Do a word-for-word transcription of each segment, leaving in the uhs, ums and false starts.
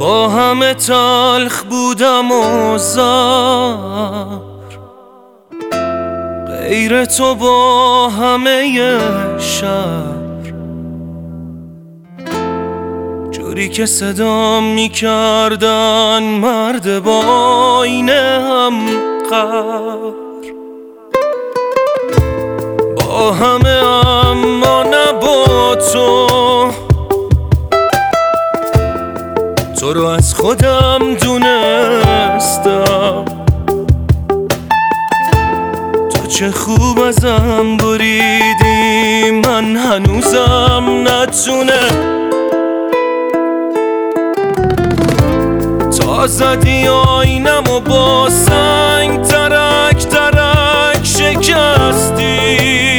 با همه تلخ بودم و زار، غیر تو با همه شهر، جوری که صدام میکردن مرد با آینه هم قهر. با همه اما نه با تو، تو رو از خودم دونستم. تو چه خوب ازم بریدی، من هنوزم نتونه. تا زدی آینم و با سنگ ترک ترک شکستی،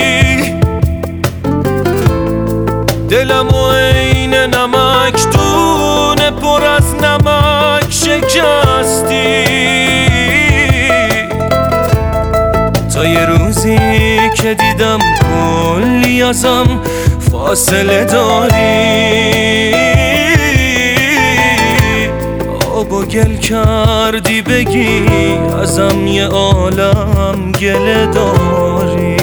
دلم و عین نمک دونه پر از نمک شکستی. تا یه روزی که دیدم کلی ازم فاصله داری، آب و گل کردی بگی ازم یه عالم گله داری.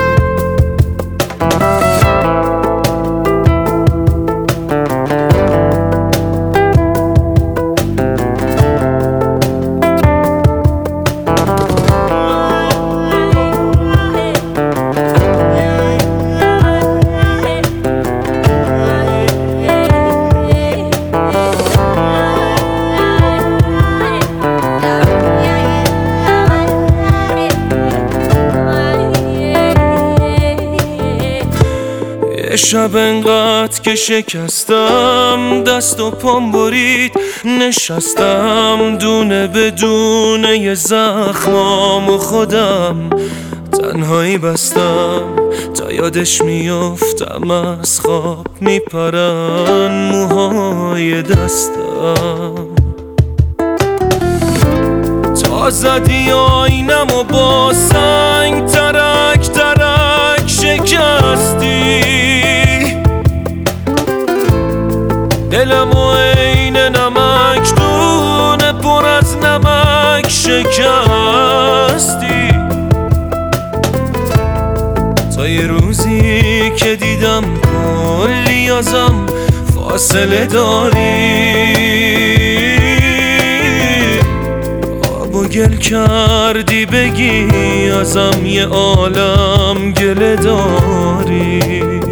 شب انقدر که شکستم دست و پام برید، نشستم دونه بدونه یه زخمام و خودم تنهایی بستم. تا یادش میافتم از خواب میپرن موهای دستم. تا زدی آینم و با سنگ ترک ترک شکستی، دلم و عین نمک دونه پر از نمک شکستی. تا یه روزی که دیدم کلی ازم فاصله داری، آب و گل کردی بگی ازم یه عالم گله داری.